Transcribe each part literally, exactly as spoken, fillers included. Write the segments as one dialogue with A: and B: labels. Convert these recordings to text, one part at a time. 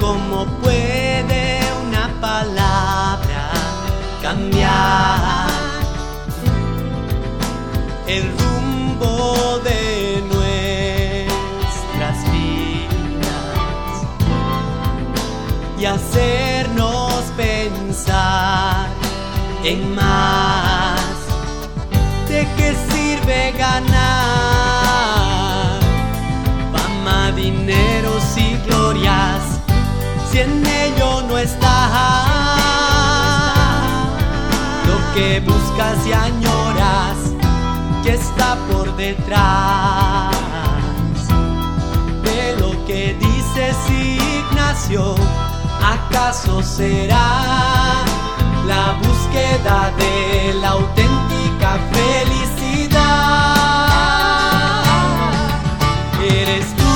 A: ¿Cómo puede una palabra cambiar el rumbo de nuestras vidas y hacernos pensar en más? ¿De qué sirve ganar fama, dineros y glorias si en ello no está lo que buscas y añoras, que está por detrás de lo que dices, Ignacio? ¿Acaso será la búsqueda de la auténtica felicidad? Eres tú,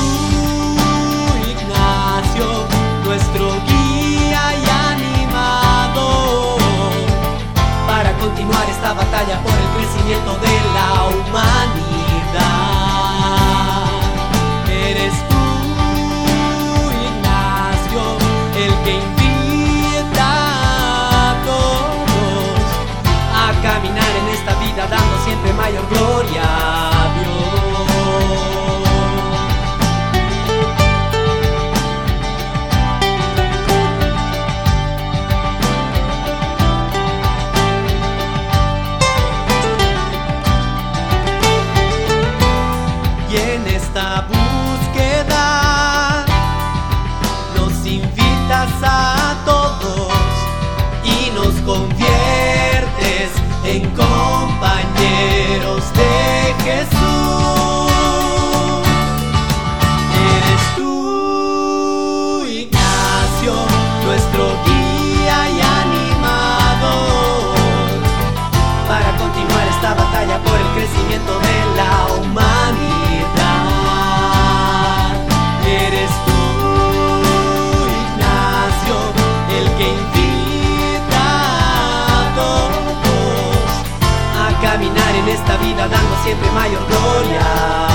A: Ignacio, nuestro guía y animador para continuar esta batalla por el crecimiento de la humanidad. Eres tú, Ignacio, el que invita a todos a caminar en esta vida dando siempre mayor gloria a Dios. Y en esta búsqueda nos invitas a todos y nos conviertes en compañeros de Jesús. Eres tú, Ignacio, nuestro guía y animador para continuar esta batalla por el crecimiento de la humanidad. Eres tú, Ignacio, el que invita a todos a caminar en esta vida dando siempre mayor gloria.